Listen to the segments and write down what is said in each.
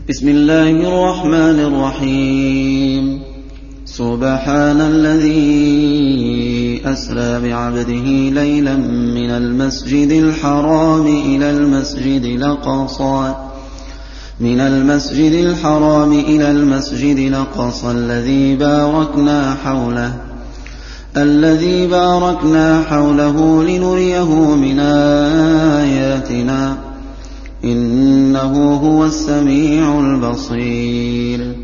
بسم الله الرحمن الرحيم. سبحان الذي أسرى بعبده ليلا من المسجد الحرام إلى المسجد الأقصى الذي باركنا حوله لنريه من آياتنا إنه هو السميع البصير.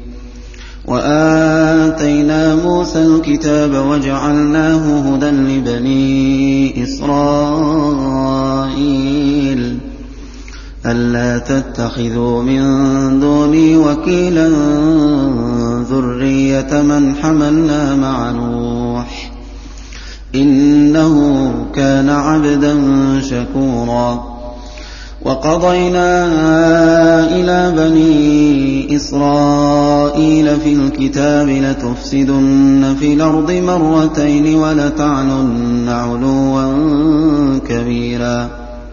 وآتينا موسى الكتاب وجعلناه هدى لبني إسرائيل ألا تتخذوا من دوني وكيلا ذرية من حملنا مع نوح إنه كان عبدا شكورا. وقضينا إلى بني إسرائيل في الكتاب لتفسدن في الأرض مرتين ولتعلن علوا كبيرا.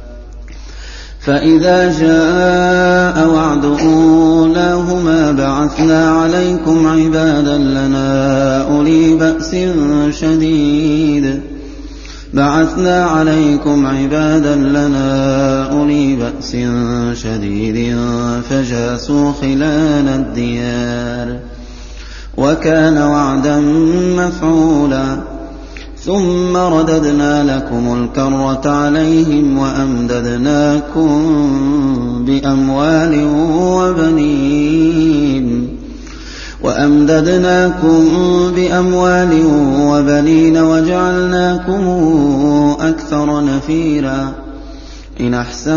فإذا جاء وعد أولاهما بعثنا عليكم عبادا لنا أولي بأس شديد فجاسوا خلال الديار وكان وعدا مفعولا. ثم رددنا لكم الكرة عليهم وأمددناكم بأموال وبنين وجعلناكم أكثر نفيرا. إن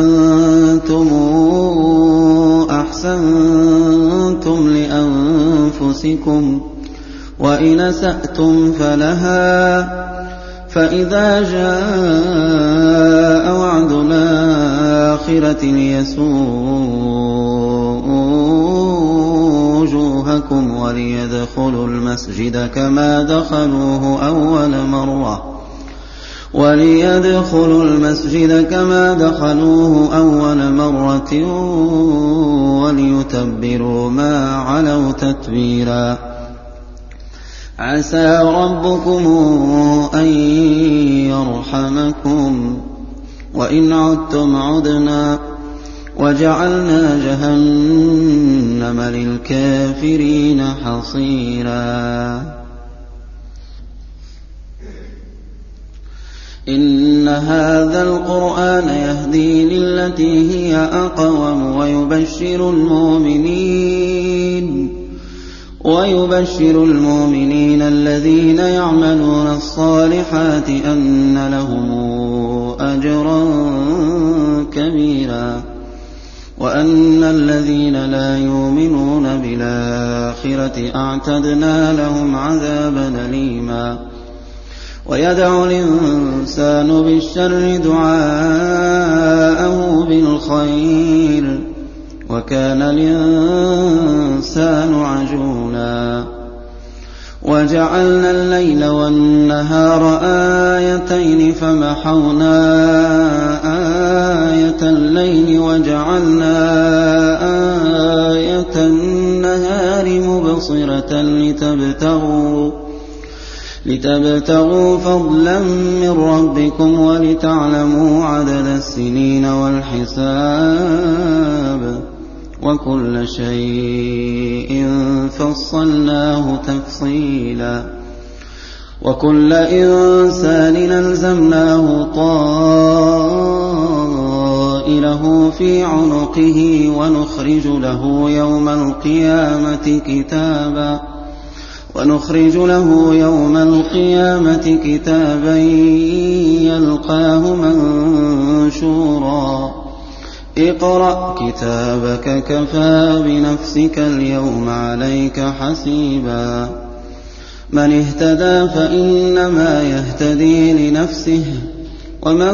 أحسنتم لأنفسكم وإن أسأتم فلها. فإذا جاء وعد الآخرة ليسوءوا وجوهكم وليدخلوا المسجد كما دخلوه أول مرة وليتبروا ما علوا تتبيرا. عسى ربكم أن يرحمكم وإن عدتم عدنا وجعلنا جهنم للكافرين حصيرا. إن هذا القرآن يهدي للتي هي أقوم ويبشر المؤمنين الذين يعملون الصالحات أن لهم أجرا كبيرا وأن الذين لا يؤمنون بالآخرة أعتدنا لهم عذابا أليما. ويدعو الإنسان بالشر دعاءه بالخير وكان الإنسان عجولا. وجعلنا الليل والنهار آيتين فمحونا آية الليل وجعلنا آية النهار مبصرة لتبتغوا فضلا من ربكم ولتعلموا عدد السنين والحساب وكل شيء فصلناه تفصيلا. وكل إنسان ألزمناه طائره في عنقه ونخرج له يوم القيامة كتابا يلقاه منشورا. اقرأ كتابك كفى بنفسك اليوم عليك حسيبا. من اهتدى فإنما يهتدي لنفسه ومن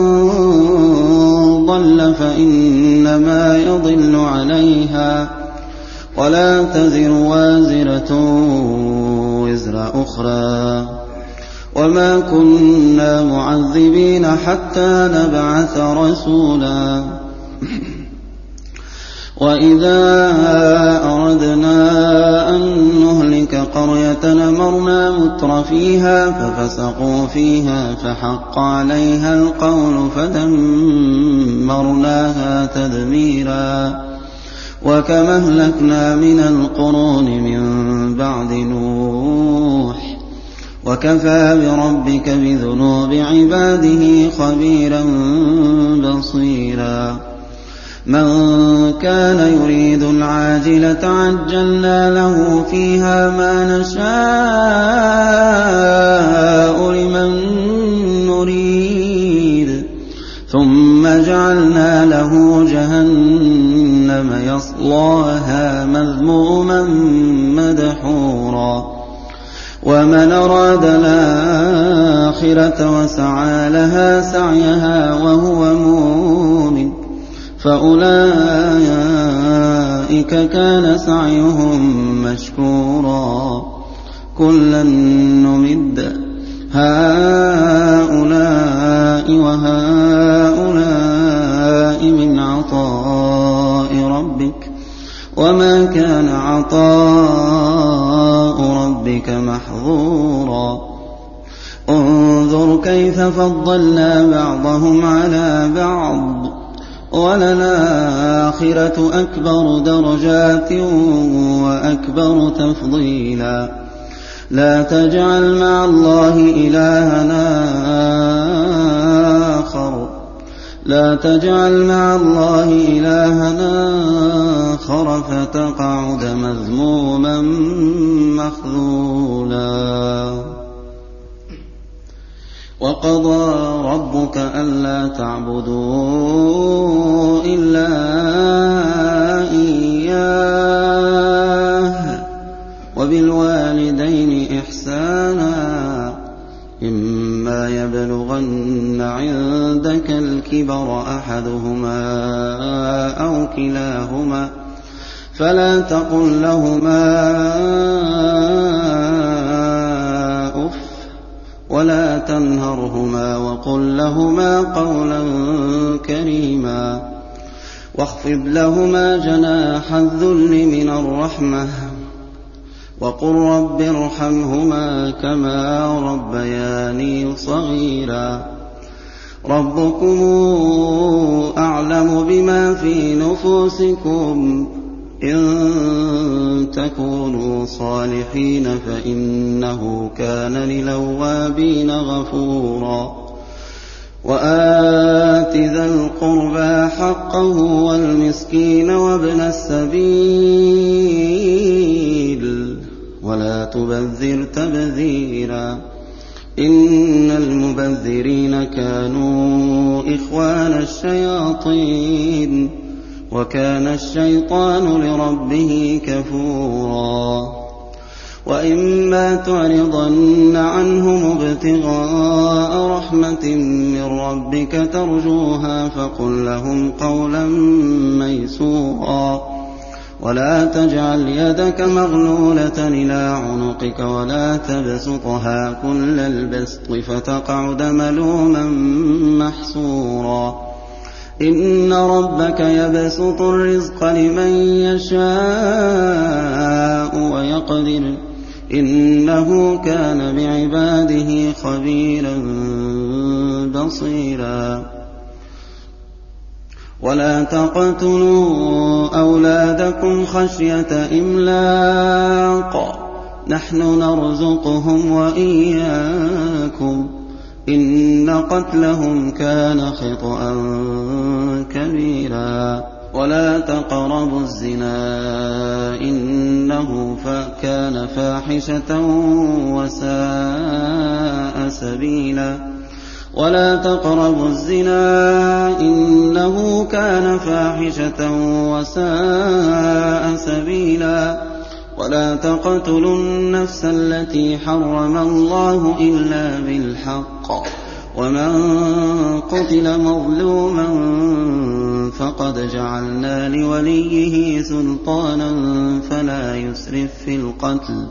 ضل فإنما يضل عليها ولا تزر وازرة وزر أخرى وما كنا معذبين حتى نبعث رسولا. وإذا مترفيها ففسقوا فيها فحق عليها القول فدمرناها تدميرا وكما أهلكنا من القرون من بعد نوح وكفى بربك بذنوب عباده خبيرا بصيرا من كان يريد العاجلة عجلنا له فيها ما نشاء لمن نريد ثم جعلنا له جهنم يصلاها مذموما مدحورا ومن أراد الآخرة وسعى لها سعيها وهو مؤمن فأولئك كان سعيهم مشكورا كلا نمد هؤلاء وهؤلاء من عطاء ربك وما كان عطاء ربك محظورا انظر كيف فضلنا بعضهم على بعض وللآخرة أكبر درجات وأكبر تفضيلا لا تجعل مع الله إلهنا آخر فتقعد مذموما مخذولا وقضى ربك ألا تعبدوا إلا إياه وبالوالدين إحسانا إما يبلغن عندك الكبر أحدهما أو كلاهما فلا تقل لهما أف ولا تنهرهما وقل لهما قولا كريما واخفض لهما جناح الذل من الرحمة وقل رب ارحمهما كما ربياني صغيرا ربكم أعلم بما في نفوسكم إن تكونوا صالحين فإنه كان للأوابين غفورا وآت ذا القربى حقه والمسكين وابن السبيل ولا تبذر تبذيرا إن المبذرين كانوا إخوان الشياطين وكان الشيطان لربه كفورا وإما تعرضن عنهم ابتغاء رحمة من ربك ترجوها فقل لهم قولا ميسورا ولا تجعل يدك مغلولة إلى عنقك ولا تبسطها كل البسط فتقعد ملوما محسورا إن ربك يبسط الرزق لمن يشاء ويقدر إنه كان بعباده خبيرا بصيرا ولا تقتلوا أولادكم خشية إملاق نحن نرزقهم وإياكم إن قتلهم كان خطأ كبيرا ولا تقربوا الزنا إنه كان فاحشة وساء سبيلا ولا تقربوا الزنا إنه كان فاحشة وساء سبيلا ولا تقتلوا النفس التي حرم الله إلا بالحق ومن قتل مظلوما فقد جعلنا لوليه سلطانا فلا يسرف في القتل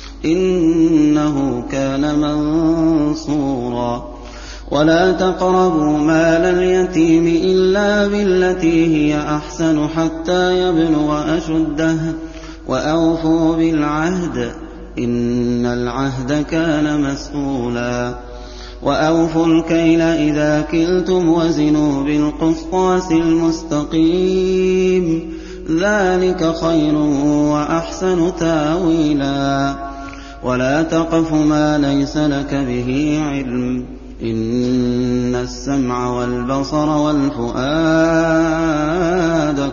إنه كان منصورا ولا تقربوا مال اليتيم إلا بالتي هي أحسن حتى يبلغ أشده وأوفوا بالعهد إن العهد كان مسئولا وأوفوا الكيل إذا كلتم وزنوا بالقسطاس المستقيم ذلك خير وأحسن تاويلا ولا تقف ما ليس لك به علم إن السمع والبصر والفؤاد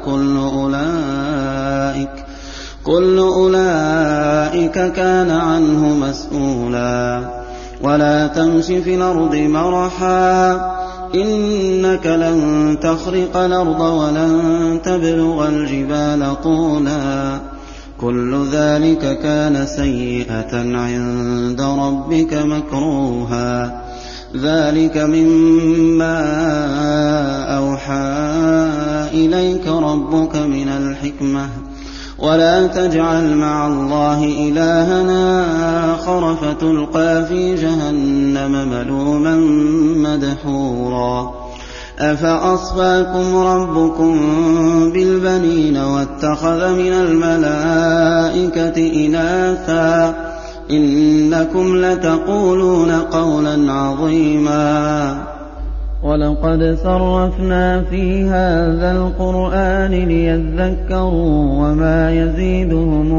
كل أولئك كان عنه مسؤولا ولا تمش في الأرض مرحا إنك لن تخرق الأرض ولن تبلغ الجبال طولا كل ذلك كان سيئة عند ربك مكروها ذلك مما أوحى إليك ربك من الحكمة ولا تجعل مع الله إلهنا آخر فتلقى في جهنم ملوما مدحورا أفأصفاكم ربكم بالبنين واتخذ من الملائكة إناثا إنكم لتقولون قولا عظيما ولقد صرفنا في هذا القرآن ليذكروا وما يزيدهم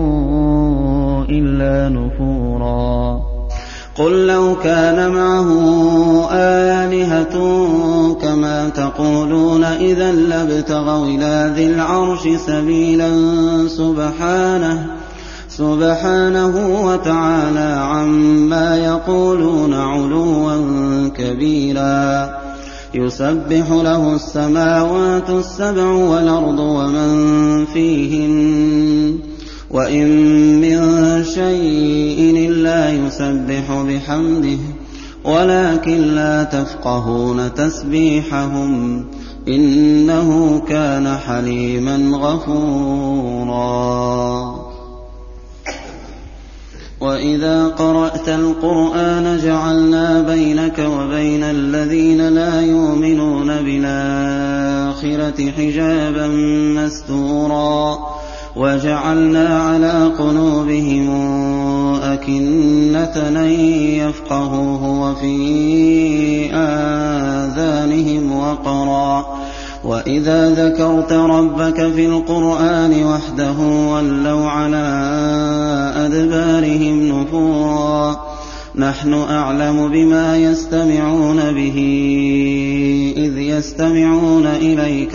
إلا نفورا قل لو كان معه آلهة كما تقولون إذا لابتغوا إلى ذي العرش سبيلا سبحانه وتعالى عما يقولون علوا كبيرا يسبح له السماوات السبع والأرض ومن فيهن وإن من شيء إلا يسبح بحمده ولكن لا تفقهون تسبيحهم إنه كان حليما غفورا وإذا قرأت القرآن جعلنا بينك وبين الذين لا يؤمنون بالآخرة حجابا مستورا وجعلنا على قلوبهم أكنة أن يفقهوه وفي آذانهم وقرا وإذا ذكرت ربك في القرآن وحده ولوا على أدبارهم نفورا نحن أعلم بما يستمعون به إذ يستمعون إليك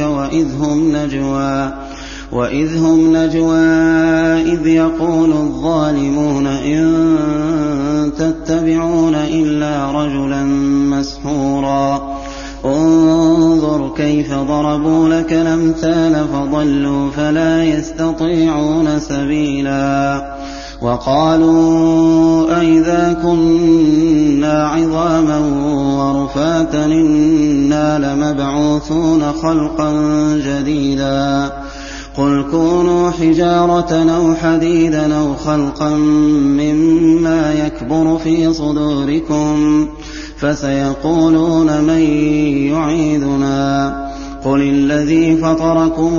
وإذ هم نجوى إذ يقول الظالمون إن تتبعون إلا رجلا مسحورا انظر كيف ضربوا لك الأمثال فضلوا فلا يستطيعون سبيلا وقالوا أئذا كنا عظاما ورفاتا إنا لمبعوثون خلقا جديدا قل كونوا حجارة أو حديدا أو خلقا مما يكبر في صدوركم فسيقولون من يعيدنا قل الذي فطركم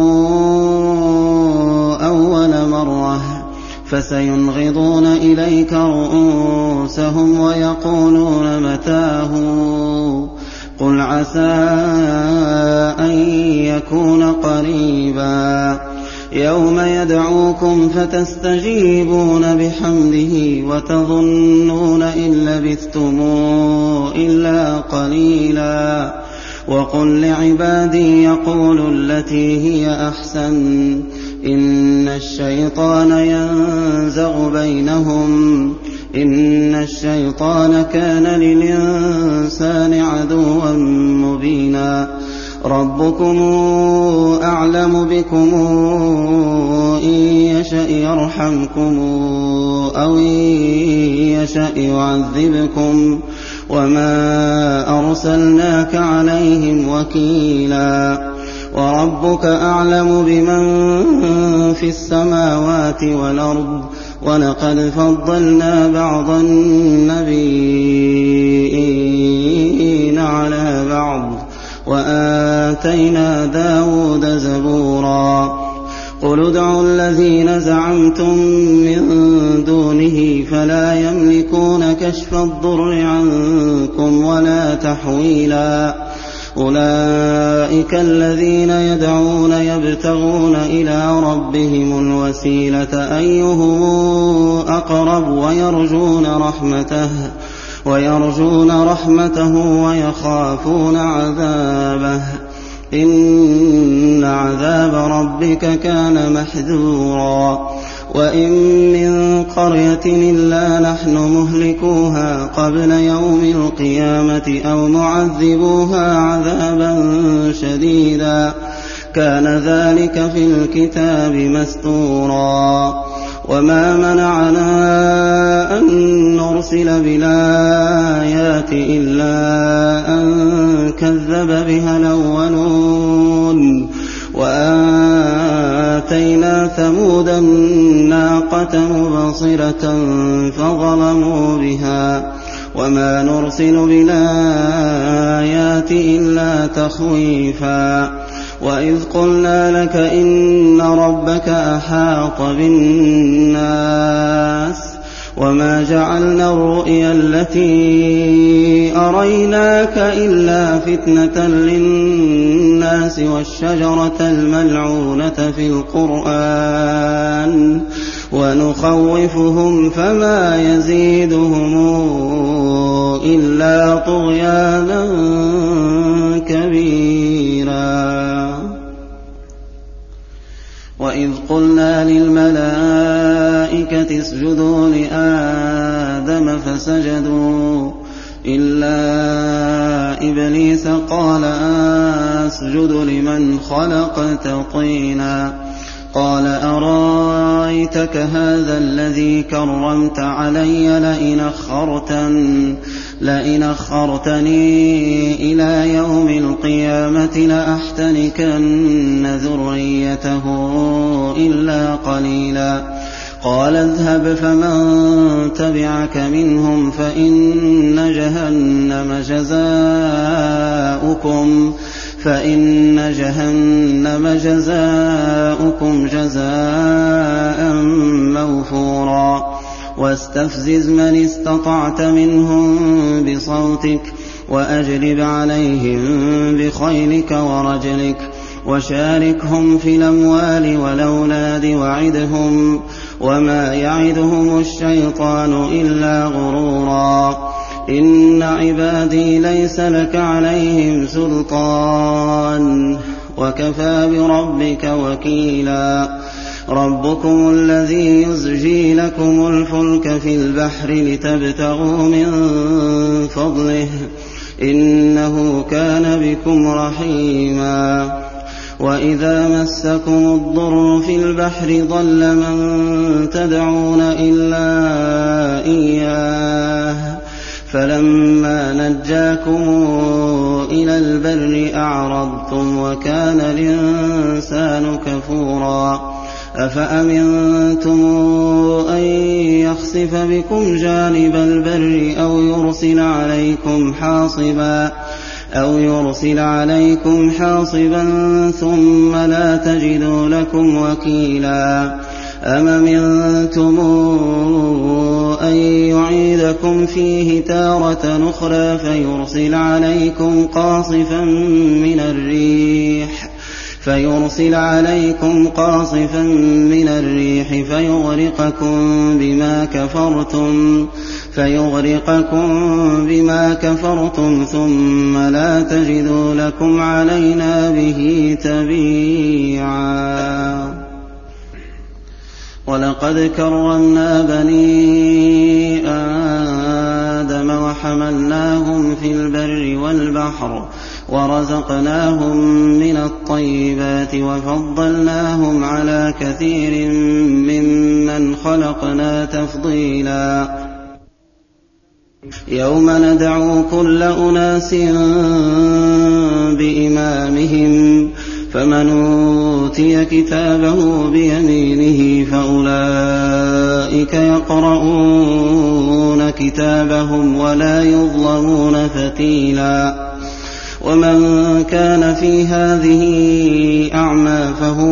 أول مرة فسينغضون إليك رؤوسهم ويقولون متاه قل عسى أن يكون قريبا يوم يدعوكم فتستجيبون بحمده وتظنون إن لبثتم إلا قليلا وقل لعبادي يقولوا التي هي أحسن إن الشيطان ينزغ بينهم إن الشيطان كان للإنسان عدوا مبينا ربكم أعلم بكم إن يشأ يرحمكم أو إن يشأ يعذبكم وما أرسلناك عليهم وكيلا وربك أعلم بمن في السماوات والأرض ولقد فضلنا بعض النبيين على بعض وآتينا داود زبورا قُلِ ادْعُوا الَّذِينَ زَعَمْتُم مِّن دُونِهِ فَلَا يَمْلِكُونَ كَشْفَ الضُّرِّ عَنكُمْ وَلَا تَحْوِيلًا أُولَٰئِكَ الَّذِينَ يَدْعُونَ يَبْتَغُونَ إِلَىٰ رَبِّهِمُ الْوَسِيلَةَ أَيُّهُمْ أَقْرَبُ وَيَرْجُونَ رَحْمَتَهُ وَيَخَافُونَ عَذَابَهُ إِنَّ عَذَابَ رَبِّكَ كَانَ مَحْذُورًا وَإِن مِّن قَرْيَةٍ إِلَّا نَحْنُ مُهْلِكُوهَا قَبْلَ يَوْمِ الْقِيَامَةِ أَوْ مُعَذِّبُوهَا عَذَابًا شَدِيدًا كَانَ ذَٰلِكَ فِي الْكِتَابِ مَسْطُورًا وَمَا مَنَعَنَا أَن نُّرْسِلَ بِالْآيَاتِ إِلَّا أَن كَذَّبَ بِهَا الْأَوَّلُونَ وَآتَيْنَا ثَمُودَ النَّاقَةَ مُبْصِرَةً فَظَلَمُوا بِهَا وَمَا نُرْسِلُ بِالْآيَاتِ إِلَّا تَخْوِيفًا وَإِذْ قُلْنَا لَكَ إِنَّ رَبَّكَ أَحَاطَ بِالنَّاسِ وَمَا جَعَلْنَا الرُّؤْيَا الَّتِي أَرَيْنَاكَ إِلَّا فِتْنَةً لِّلنَّاسِ وَالشَّجَرَةَ الْمَلْعُونَةَ فِي الْقُرْآنِ وَنُخَوِّفُهُمْ فَمَا يَزِيدُهُمْ إِلَّا طُغْيَانًا كَبِيرًا وَإِذْ قُلْنَا لِلْمَلَائِكَةِ اسْجُدُوا لِآدَمَ فَسَجَدُوا إِلَّا إِبْلِيسَ قَالَ أَسْجُدُ لِمَنْ خَلَقْتَ طِينًا قَالَ أَرَأَيْتَكَ هَٰذَا الَّذِي كَرَّمْتَ عَلَيَّ لَئِنْ أَخَّرْتَنِي إِلَىٰ يَوْمِ الْقِيَامَةِ لَأَحْتَنِكَنَّ ذُرِّيَّتَهُ إِلَّا قَلِيلًا قَالَ اذْهَبْ فَمَن تَبِعَكَ مِنْهُمْ فَإِنَّ جَهَنَّمَ جَزَاؤُكُمْ جَزَاءً مَّوْفُورًا وَاسْتَفْزِزْ مَنِ اسْتَطَعْتَ مِنْهُم بِصَوْتِكَ وَأَجْلِبْ عَلَيْهِم بِخَيْلِكَ وَرَجِلِكَ وَشَارِكْهُمْ فِي الْأَمْوَالِ وَالْأَوْلَادِ وَعِدْهُمْ وَمَا يَعِدُهُمُ الشَّيْطَانُ إِلَّا غُرُورًا إِنَّ عِبَادِي لَيْسَ لَكَ عَلَيْهِمْ سُلْطَانٌ وَكَفَىٰ بِرَبِّكَ وَكِيلًا رَبُّكُمُ الَّذِي يُزْجِي لَكُمُ الْفُلْكَ فِي الْبَحْرِ لِتَبْتَغُوا مِن فَضْلِهِ إِنَّهُ كَانَ بِكُمْ رَحِيمًا وَإِذَا مَسَّكُمُ الضُّرُّ فِي الْبَحْرِ ضَلَّ مَن تَدْعُونَ إِلَّا إِيَّاهُ فَلَمَّا نَجَّاكُمْ إِلَى الْبَرِّ أَعْرَضْتُمْ وَكَانَ الْإِنسَانُ كَفُورًا أَفَأَمِنتُمْ أَن يَخْسِفَ بِكُمْ جَانِبَ الْبَرِّ أَوْ يُرْسِلَ عَلَيْكُمْ حَاصِبًا ثُمَّ لَا تَجِدُوا لَكُمْ وَكِيلًا أَمْ أَمِنتُمْ أَن يُعِيدَكُمْ فِيهِ تَارَةً أُخْرَىٰ فَيُرْسِلَ عَلَيْكُمْ قَاصِفًا مِّنَ الرِّيحِ فَيُغْرِقَكُم بِمَا كَفَرْتُمْ ثُمَّ لَا تَجِدُوا لَكُمْ عَلَيْنَا بِهِ تَبِيعًا وَلَقَدْ كَرَّمْنَا بَنِي آدَمَ وَحَمَلْنَاهُمْ فِي الْبَرِّ وَالْبَحْرِ وَرَزَقْنَاهُم مِّنَ الطَّيِّبَاتِ وَفَضَّلْنَاهُمْ عَلَىٰ كَثِيرٍ مِّمَّنْ خَلَقْنَا تَفْضِيلًا يَوْمَ نَدْعُو كُلَّ أُنَاسٍ بِإِمَامِهِمْ فَمَنْ أُوتِيَ كِتَابَهُ بِيَمِينِهِ فَأُولَٰئِكَ يَقْرَءُونَ كِتَابَهُمْ وَلَا يُظْلَمُونَ فَتِيلًا ومن كان في هذه أعمى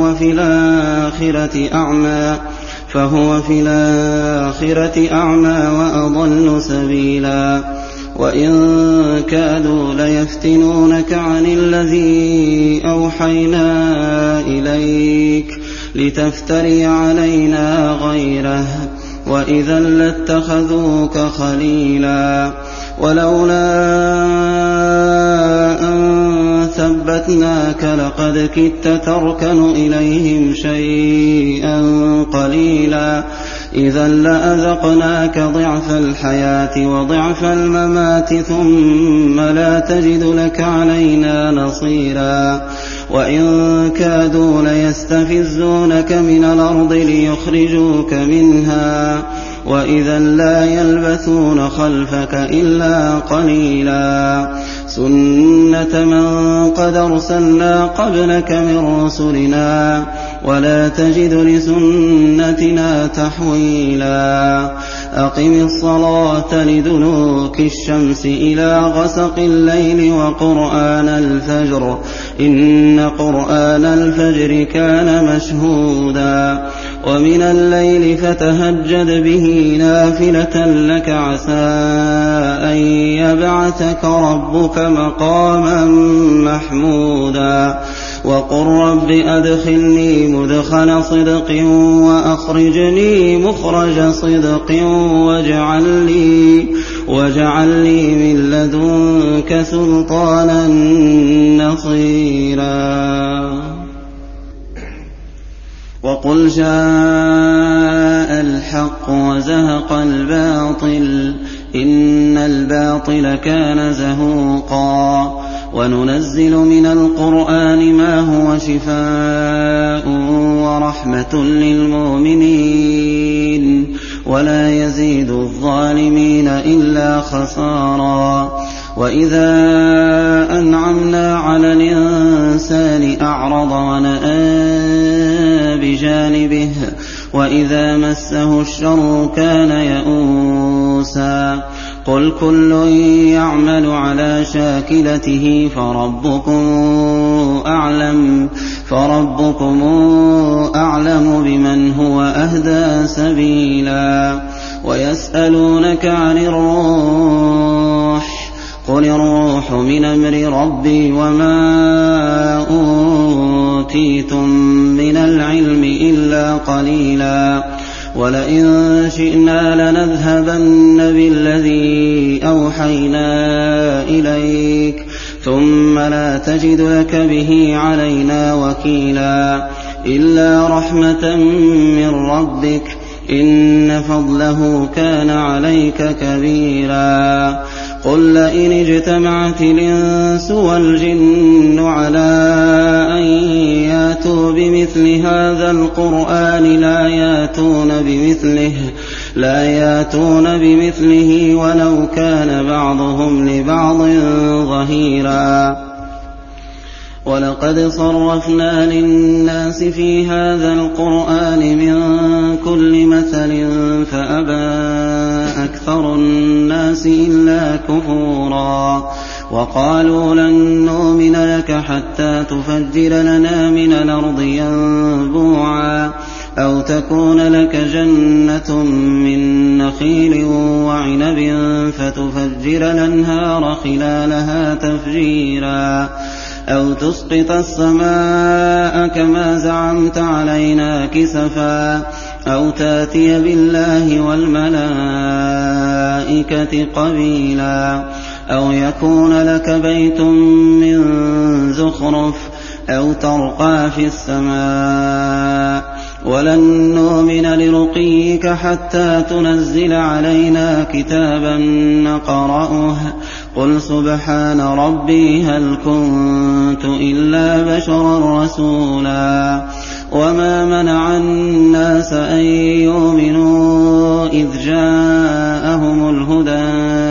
فهو في الآخرة أعمى وأضل سبيلا وإن كادوا ليفتنونك عن الذي أوحينا إليك لتفتري علينا غيره وإذا لاتخذوك خليلا ولولا أن ثبتناك لقد كدت تركن إليهم شيئا قليلا إذا لأذقناك ضعف الحياة وضعف الممات ثم لا تجد لك علينا نصيرا وإن كادوا ليستفزونك من الأرض ليخرجوك منها وإذا لا يلبثون خلفك إلا قليلا سنة من قد أرسلنا قبلك من رسلنا ولا تجد لسنتنا تحويلا أقم الصلاة لدلوك الشمس إلى غسق الليل وقرآن الفجر إن قرآن الفجر كان مشهودا ومن الليل فتهجد به نافلة لك عسى أن يبعثك ربك مقاما محمودا وقل رب أدخلني مدخل صدق وأخرجني مخرج صدق واجعل لي من لدنك سلطانا نصيرا وقل جاء الحق وزهق الباطل إن الباطل كان زهوقا وننزل من القرآن ما هو شفاء ورحمة للمؤمنين ولا يزيد الظالمين إلا خسارا وإذا أنعمنا على الإنسان أعرض ونأى بجانبه وإذا مسه الشر كان يئوسا قل كل يعمل على شاكلته فربكم أعلم بمن هو أهدى سبيلا ويسألونك عن الروح قل الروح من أمر ربي وما أوتيتم من العلم إلا قليلا ولئن شئنا لنذهبن بالذي أوحينا إليك ثم لا تجد لك به علينا وكيلا إلا رحمة من ربك إن فضله كان عليك كبيرا قل لئن اجتمعت الإنس والجن على أن ياتوا بمثل هذا القرآن لا ياتون بمثله ولو كان بعضهم لبعض ظهيرا ولقد صرفنا للناس في هذا القرآن من كل مثل فأبى أكثر الناس إلا كفورا وقالوا لن نؤمن لك حتى تفجر لنا من الأرض ينبوعا أو تكون لك جنة من نخيل وعنب فتفجر الأنهار خلالها تفجيرا أو تسقط السماء كما زعمت علينا كسفا أو تاتي بالله والملائكة قبيلا أو يكون لك بيت من زخرف أو ترقى في السماء ولن نؤمن لرقيك حتى تنزل علينا كتابا نقرأه قل سبحان ربي هل كنت إلا بشرا رسولا وما منع الناس أن يؤمنوا إذ جاءهم الهدى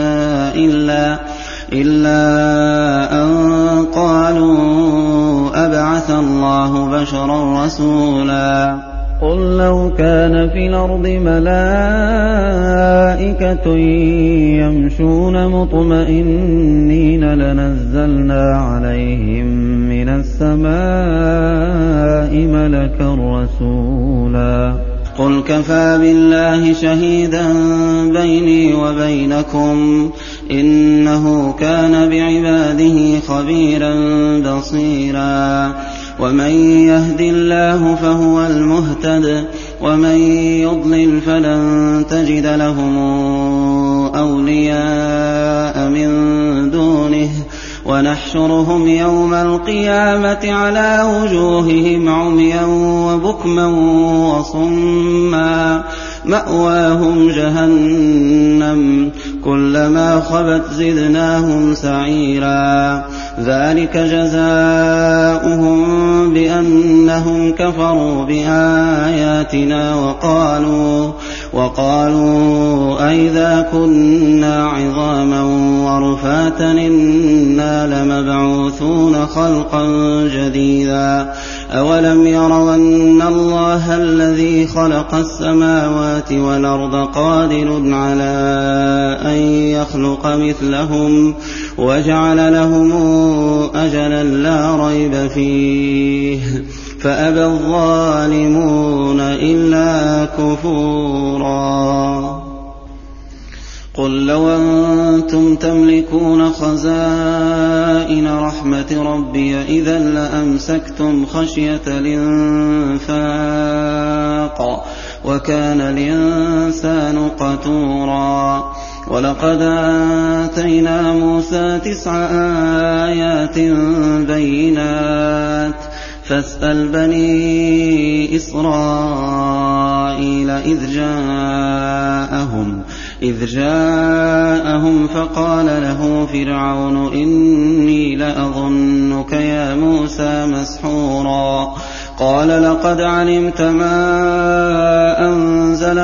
إلا أن قالوا أبعث الله بشرا رسولا قل لو كان في الأرض ملائكة يمشون مطمئنين لنزلنا عليهم من السماء ملكا رسولا قل كفى بالله شهيدا بيني وبينكم إنه كان بعباده خبيرا بصيرا ومن يهد الله فهو المهتد ومن يضلل فلن تجد لهم أولياء من دونه ونحشرهم يوم القيامة على وجوههم عميا وبكما وصما مأواهم جهنم كلما خبت زدناهم سعيرا ذلك جزاؤهم بأنهم كفروا بآياتنا وقالوا أئذا كنا عظاما ورفاتا إنا لمبعوثون خلقا جديدا أولم يروا أن الله الذي خلق السماوات والأرض قادر على أن يخلق مثلهم وجعل لهم أجلا لا ريب فيه فأبى الظالمون إلا كفورا قل لو أنتم تملكون خزائن رحمة ربي إذا لأمسكتم خشية الإنفاق وكان الإنسان قتورا ولقد آتينا موسى 9 آيات بينات فاسأل بني إسرائيل إذ جاءهم فقال له فرعون إني لأظنك يا موسى مسحورا قال لقد علمت ما أنزل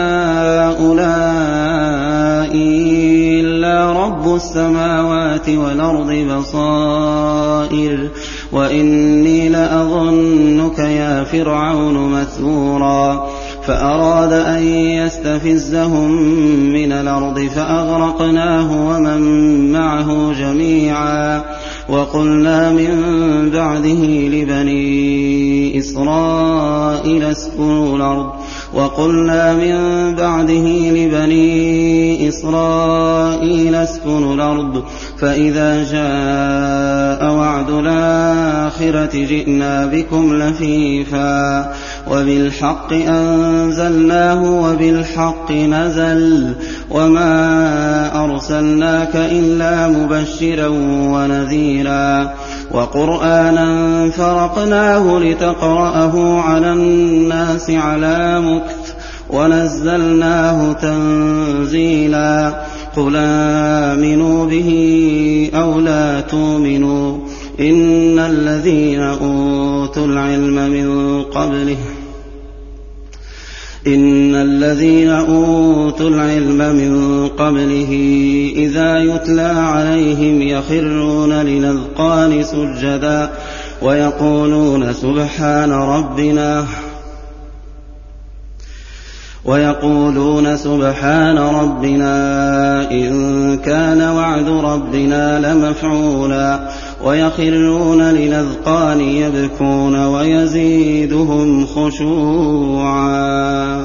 هؤلاء إلا رب السماوات والأرض بصائر وإني لأظنك يا فرعون مثبورا فأراد أن يستفزهم من الأرض فأغرقناه ومن معه جميعا وقلنا من بعده لبني إسرائيل اسكنوا الأرض فإذا جاء وعد الآخرة جئنا بكم لفيفا وبالحق أنزلناه وبالحق نزل وما أرسلناك إلا مبشرا ونذيرا وقرآنا فرقناه لتقرأه على الناس على مكث ونزلناه تنزيلا قل آمنوا به أو لا تؤمنوا إن الذين أوتوا العلم من قبله إذا يتلى عليهم يخرون للأذقان سجدا ويقولون سبحان ربنا إن كان وعد ربنا لمفعولا ويخرون للأذقان يبكون ويزيدهم خشوعا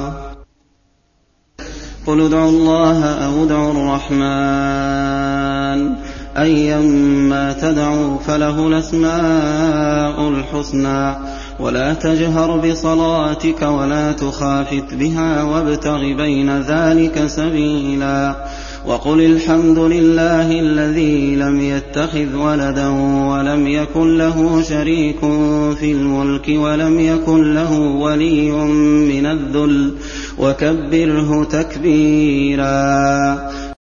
قل ادعوا الله أو ادعوا الرحمن أيما تدعوا فله الأسماء الحسنى ولا تجهر بصلاتك ولا تخافت بها وابتغ بين ذلك سبيلا وقل الحمد لله الذي لم يتخذ ولدا ولم يكن له شريك في الملك ولم يكن له ولي من الذل وكبره تكبيرا